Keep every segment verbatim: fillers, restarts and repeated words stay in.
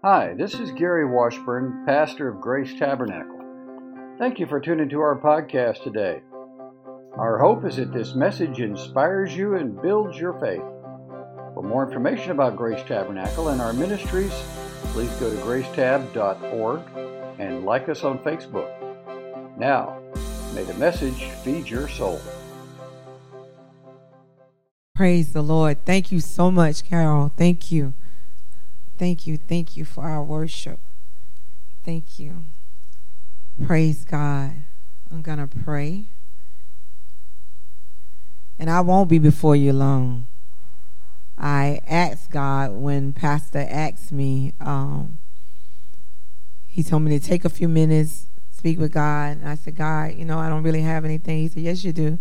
Hi, this is Gary Washburn, pastor of Grace Tabernacle. Thank you for tuning to our podcast today. Our hope is that this message inspires you and builds your faith. For more information about Grace Tabernacle and our ministries, please go to grace tab dot org and like us on Facebook. Now, may the message feed your soul. Praise the Lord. Thank you so much, Carol. Thank you. Thank you. Thank you for our worship. Thank you. Praise God. I'm going to pray. And I won't be before you long. I asked God when Pastor asked me, um, he told me to take a few minutes, speak with God. And I said, God, you know, I don't really have anything. He said, yes, you do.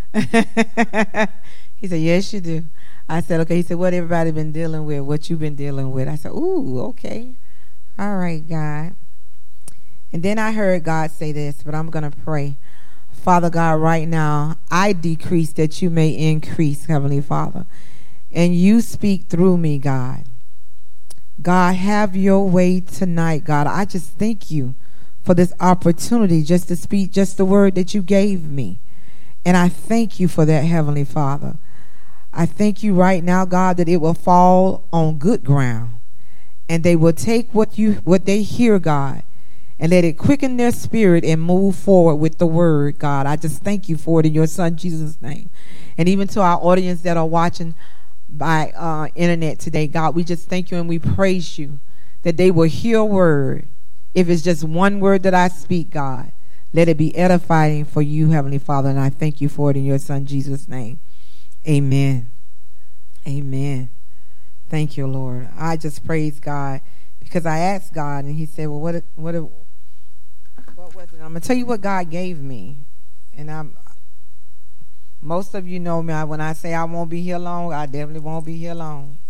He said, yes, you do. I said, okay. He said, what everybody been dealing with, what you've been dealing with. I said, ooh, okay. All right, God. And then I heard God say this, but I'm going to pray. Father God, right now, I decrease that you may increase, Heavenly Father. And you speak through me, God. God, have your way tonight, God. I just thank you for this opportunity just to speak just the word that you gave me. And I thank you for that, Heavenly Father. I thank you right now, God, that it will fall on good ground. And they will take what you what they hear, God, and let it quicken their spirit and move forward with the word, God. I just thank you for it in your Son, Jesus' name. And even to our audience that are watching by uh, internet today, God, we just thank you and we praise you that they will hear a word. If it's just one word that I speak, God, let it be edifying for you, Heavenly Father. And I thank you for it in your Son, Jesus' name. Amen. Amen. Thank you, Lord. I just praise God because I asked God and he said, well, what, what, what was it? I'm going to tell you what God gave me. And I'm, most of you know me. When I say I won't be here long, I definitely won't be here long.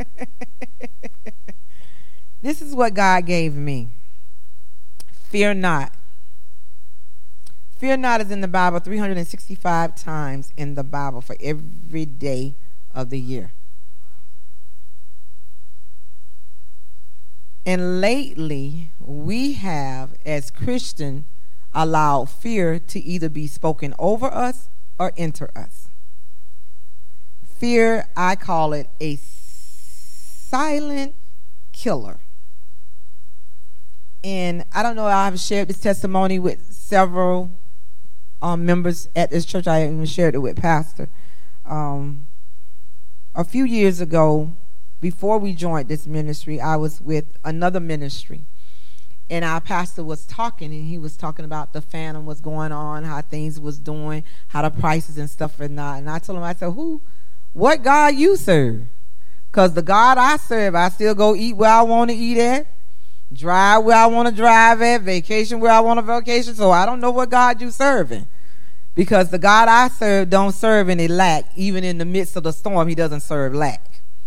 This is what God gave me. Fear not. Fear not is in the Bible three hundred sixty-five times in the Bible for every day of the year. And lately, we have, as Christians, allowed fear to either be spoken over us or enter us. Fear, I call it a silent killer. And I don't know, I've shared this testimony with several um, members at this church. I even shared it with Pastor. Um, a few years ago, before we joined this ministry, I was with another ministry. And our pastor was talking, and he was talking about the phantom was going on, how things was doing, how the prices and stuff and not. And I told him, I said, who, what God you serve? Because the God I serve, I still go eat where I want to eat at, drive where I want to drive at, vacation where I want to vacation. So I don't know what God you serving. Because the God I serve don't serve any lack. Even in the midst of the storm, he doesn't serve lack.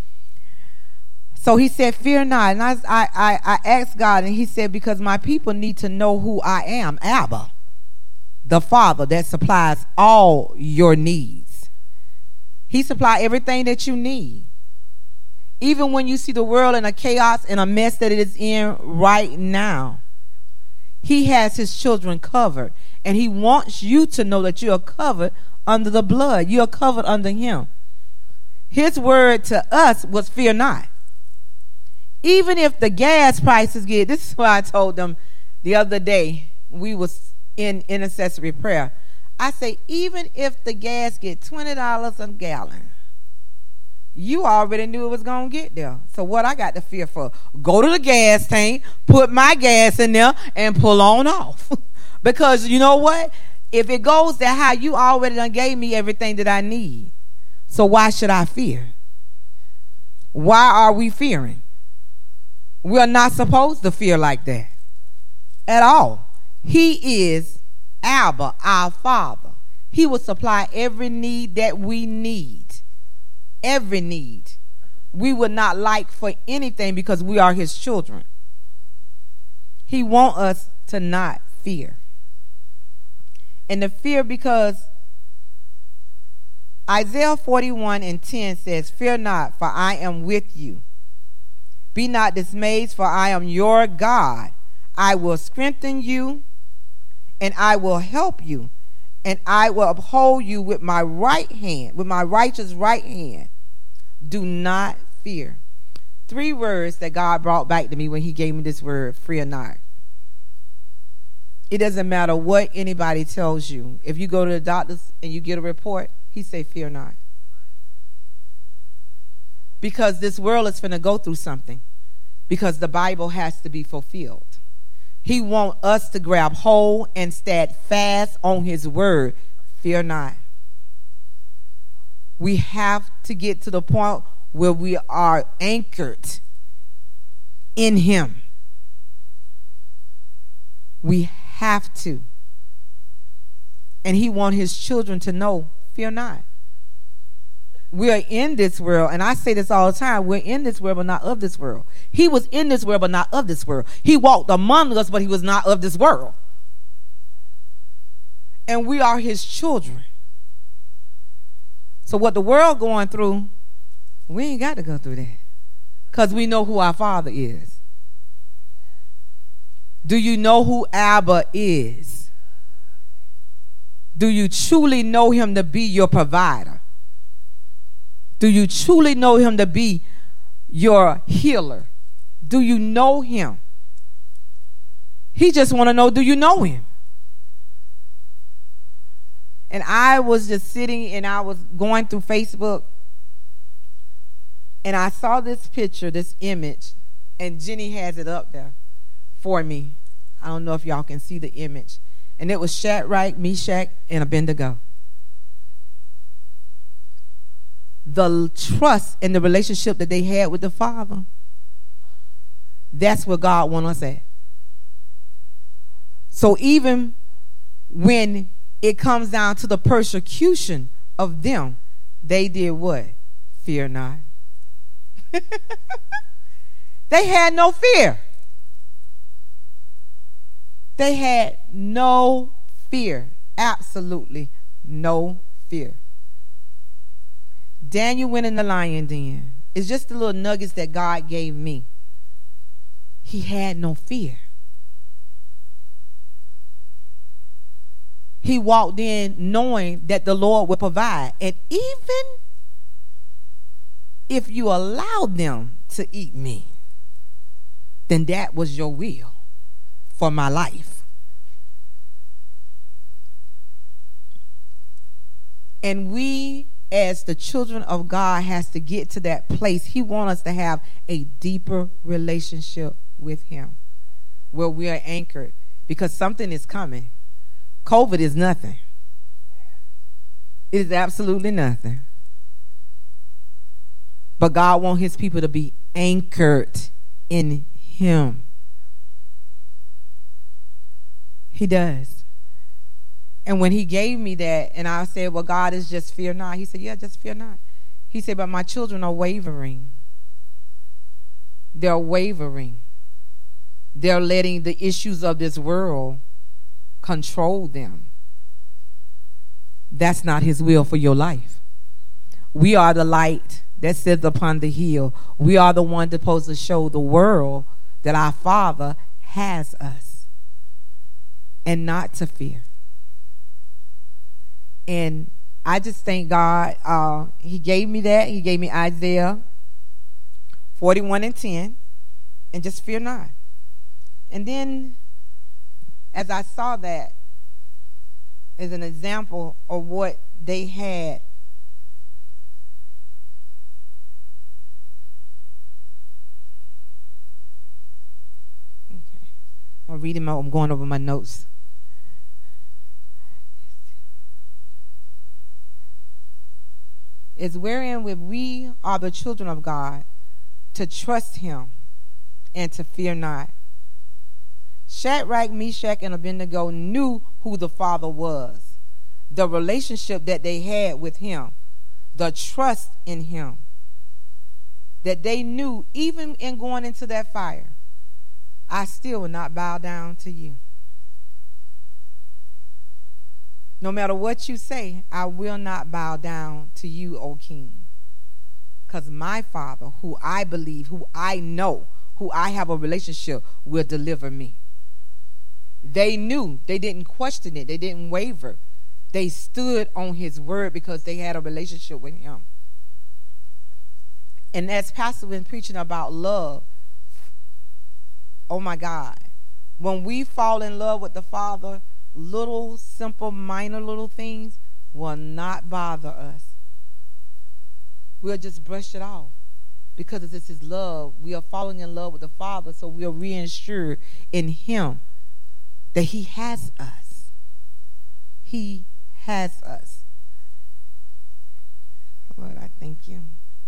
So he said, fear not. And I, I, I asked God, and he said, because my people need to know who I am, Abba, the Father that supplies all your needs. He supplies everything that you need. Even when you see the world in a chaos and a mess that it is in right now, he has his children covered. And he wants you to know that you are covered under the blood. You are covered under him. His word to us was fear not. Even if the gas prices get, this is what I told them the other day. We was in intercessory prayer. I say, even if the gas get twenty dollars a gallon, you already knew it was going to get there. So what I got to fear for? Go to the gas tank, put my gas in there, and pull on off. Because you know what? If it goes to how, you already done gave me everything that I need. So why should I fear? Why are we fearing? We are not supposed to fear like that at all. He is Abba, our Father. He will supply every need that we need. Every need. We would not like for anything because we are his children. He wants us to not fear. And the fear because Isaiah forty-one and ten says, fear not, for I am with you. Be not dismayed, for I am your God. I will strengthen you, and I will help you, and I will uphold you with my right hand, with my righteous right hand. Do not fear. Three words that God brought back to me when he gave me this word, fear not. It doesn't matter what anybody tells you. If you go to the doctors and you get a report, he say, fear not. Because this world is finna go through something. Because the Bible has to be fulfilled. He wants us to grab hold and stand fast on his word. Fear not. We have to get to the point where we are anchored in him. We have to. And he wants his children to know, fear not. We are in this world, and I say this all the time, we're in this world but not of this world. He was in this world but not of this world. He walked among us but he was not of this world. And we are his children. So what the world going through, we ain't got to go through that, because we know who our Father is. Do you know who Abba is? Do you truly know him to be your provider? Do you truly know him to be your healer? Do you know him? He just want to know, do you know him? And I was just sitting and I was going through Facebook, and I saw this picture, this image, and Jenny has it up there for me. I don't know if y'all can see the image. And it was Shadrach, Meshach, and Abednego. The trust and the relationship that they had with the Father, that's where God wants us at. So even when it comes down to the persecution of them, they did what? Fear not. They had no fear. They had no fear. Absolutely no fear. Daniel went in the lion den. It's just the little nuggets that God gave me. He had no fear. He walked in knowing that the Lord would provide. And even if you allowed them to eat me, then that was your will for my life. And we, as the children of God, has to get to that place. He wants us to have a deeper relationship with him, where we are anchored, because something is coming. COVID is nothing. It is absolutely nothing. But God wants his people to be anchored in him. He does. And when he gave me that, and I said, well, God is just fear not. He said, yeah, just fear not. He said, but my children are wavering. They're wavering. They're letting the issues of this world control them. That's not his will for your life. We are the light that sits upon the hill. We are the one that's supposed to show the world that our Father has us, and not to fear. And I just thank God. Uh, he gave me that. He gave me Isaiah forty-one and ten, and just fear not. And then, as I saw that as an example of what they had, okay, I'm reading my, I'm going over my notes. Is wherein when we are the children of God, to trust him and to fear not. Shadrach, Meshach, and Abednego knew who the Father was, the relationship that they had with him, the trust in him, that they knew even in going into that fire, I still will not bow down to you. No matter what you say, I will not bow down to you, O King. Because my Father, who I believe, who I know, who I have a relationship will deliver me. They knew. They didn't question it. They didn't waver. They stood on his word because they had a relationship with him. And as Pastor been preaching about love, oh my God, when we fall in love with the Father, little, simple, minor little things will not bother us. We'll just brush it off because it's his love. We are falling in love with the Father, so we are reassured in him that he has us. He has us. Lord, I thank you.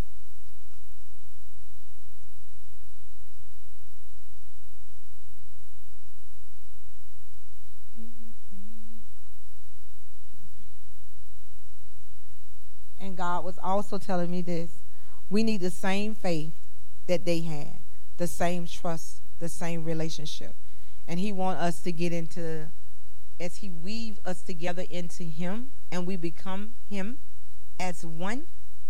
And God was also telling me this. We need the same faith that they had, the same trust, the same relationship. And he wants us to get into, as he weave us together into him and we become him as one.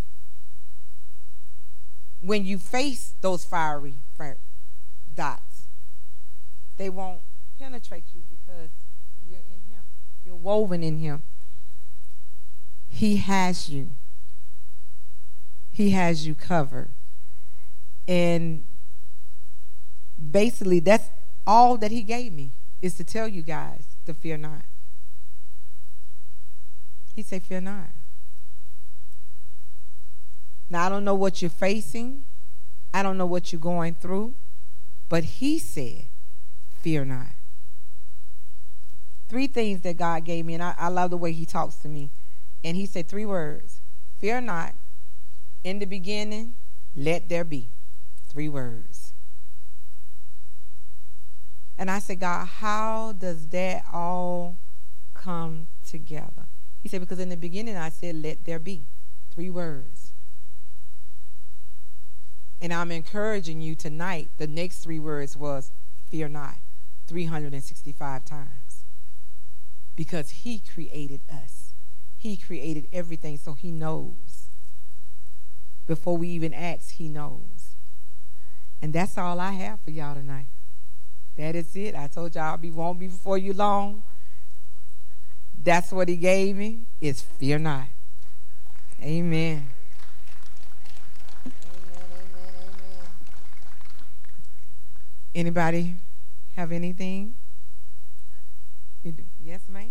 When you face those fiery fire dots, they won't penetrate you because you're in him. You're woven in him. He has you. He has you covered. And basically, that's all that he gave me, is to tell you guys to fear not. He said, fear not. Now, I don't know what you're facing. I don't know what you're going through. But he said, fear not. Three things that God gave me, and I, I love the way he talks to me. And he said three words. Fear not. In the beginning, let there be. Three words. And I said, God, how does that all come together? He said, because in the beginning I said, let there be. Three words. And I'm encouraging you tonight, the next three words was, fear not, three hundred sixty-five times. Because he created us. He created everything, so he knows. Before we even ask, he knows. And that's all I have for y'all tonight. That is it. I told y'all I won't be before you long. That's what he gave me, is fear not. Amen. Amen, amen, amen. Anybody have anything? You do? Yes, ma'am.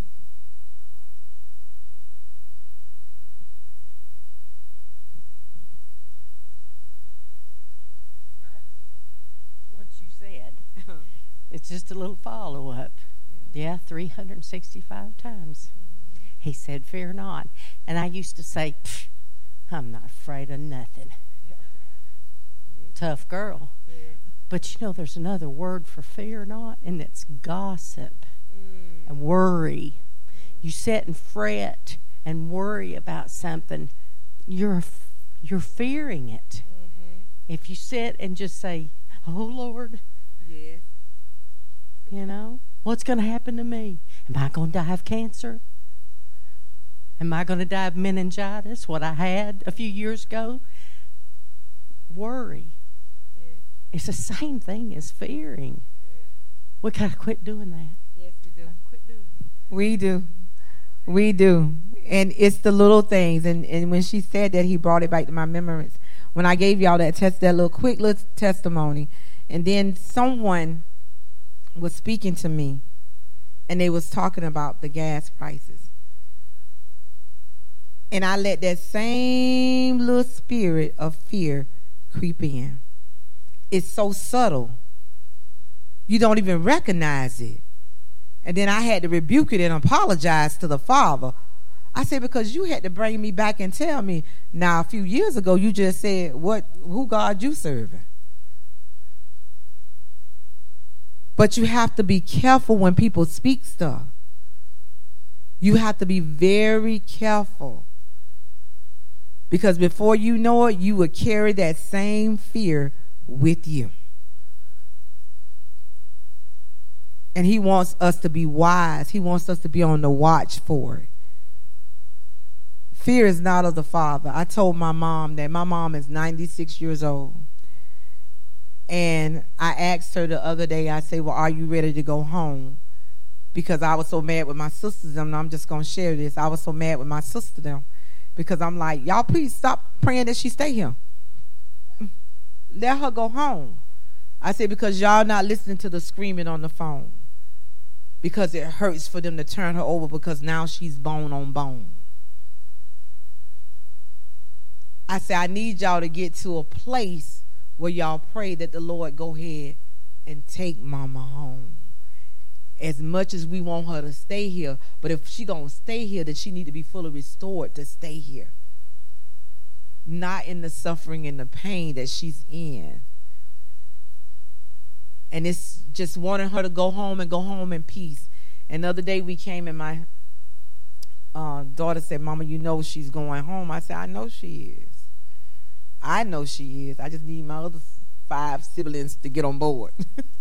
It's just a little follow-up. Yeah, yeah, three hundred sixty-five times. Mm-hmm. He said, fear not. And I used to say, I'm not afraid of nothing. Yeah. Tough girl. Yeah. But you know, there's another word for fear not, and it's gossip mm. and worry. Mm. You sit and fret and worry about something, you're, you're fearing it. Mm-hmm. If you sit and just say, oh, Lord, yes. You know, what's going to happen to me? Am I going to die of cancer? Am I going to die of meningitis, what I had a few years ago? Worry. Yeah. It's the same thing as fearing. Yeah. We got to quit doing that. Yes, we do. Quit doing it. We do. We do. And it's the little things. And, and when she said that, he brought it back to my memories. When I gave y'all that test, that little quick little testimony, and then someone was speaking to me, and they was talking about the gas prices. And I let that same little spirit of fear creep in. It's so subtle. You don't even recognize it. And then I had to rebuke it and apologize to the Father. I said, because you had to bring me back and tell me, now a few years ago you just said, what, who God you serving? But you have to be careful when people speak stuff. You have to be very careful. Because before you know it, you will carry that same fear with you. And he wants us to be wise. He wants us to be on the watch for it. Fear is not of the Father. I told my mom that my mom is ninety-six years old. And I asked her the other day, I said, well, are you ready to go home? Because I was so mad with my sisters, and I'm just going to share this. I was so mad with my sister them because I'm like, y'all please stop praying that she stay here. Let her go home. I said, because y'all not listening to the screaming on the phone. Because it hurts for them to turn her over because now she's bone on bone. I said, I need y'all to get to a place where y'all pray that the Lord go ahead and take mama home. As much as we want her to stay here, but if she gonna stay here, then she need to be fully restored to stay here. Not in the suffering and the pain that she's in. And it's just wanting her to go home and go home in peace. And the other day we came and my uh, daughter said, Mama, you know she's going home. I said, I know she is. I know she is. I just need my other five siblings to get on board.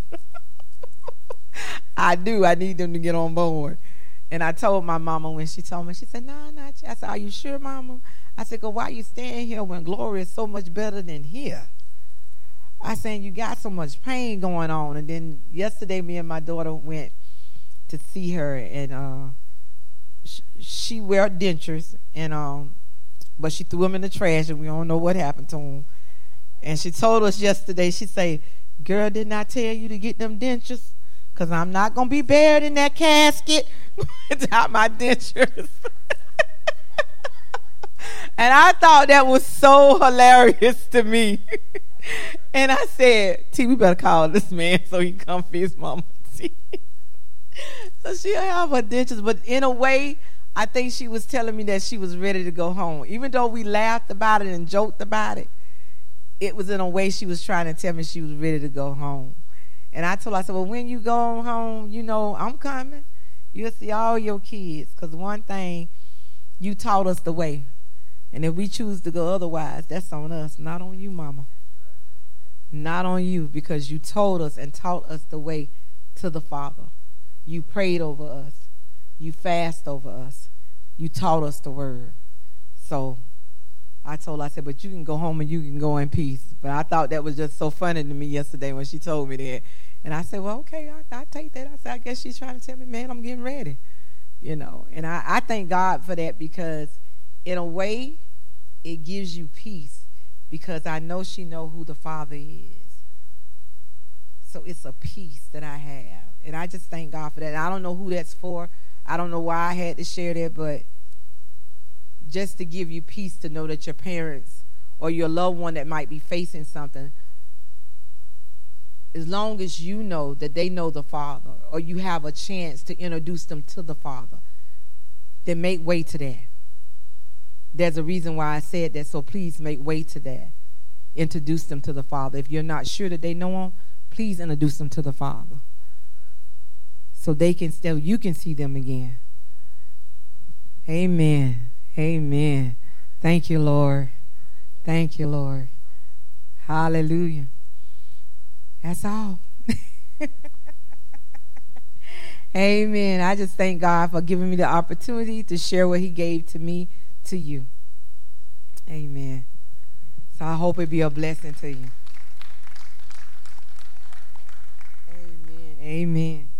I do. I need them to get on board. And I told my mama when she told me, she said, no, nah, not you. I said, are you sure, Mama? I said, why you staying here when glory is so much better than here? I said, you got so much pain going on. And then yesterday, me and my daughter went to see her, and uh, sh- she wear dentures, and um, but she threw them in the trash, and we don't know what happened to them. And she told us yesterday, she said, girl, didn't I tell you to get them dentures? Because I'm not going to be buried in that casket without my dentures. And I thought that was so hilarious to me. And I said, T, we better call this man so he can come for his mama. So she'll have her dentures. But in a way, I think she was telling me that she was ready to go home. Even though we laughed about it and joked about it, it was in a way she was trying to tell me she was ready to go home. And I told her, I said, well, when you go home, you know, I'm coming. You'll see all your kids. Because one thing, you taught us the way. And if we choose to go otherwise, that's on us, not on you, Mama. Not on you, because you told us and taught us the way to the Father. You prayed over us. You fasted over us. You taught us the word. So I told her, I said, but you can go home and you can go in peace. But I thought that was just so funny to me yesterday when she told me that. And I said, well, okay, I, I take that. I said, I guess she's trying to tell me, man, I'm getting ready. You know, and I, I thank God for that, because in a way, it gives you peace, because I know she know who the Father is. So it's a peace that I have. And I just thank God for that. And I don't know who that's for. I don't know why I had to share that, but just to give you peace to know that your parents or your loved one that might be facing something, as long as you know that they know the Father, or you have a chance to introduce them to the Father, then make way to that. There's a reason why I said that, so please make way to that. Introduce them to the Father. If you're not sure that they know Him, please introduce them to the Father, so they can still, you can see them again. Amen. Amen. Thank you, Lord. Thank you, Lord. Hallelujah. That's all. Amen. I just thank God for giving me the opportunity to share what He gave to me to you. Amen. So I hope it be a blessing to you. Amen. Amen.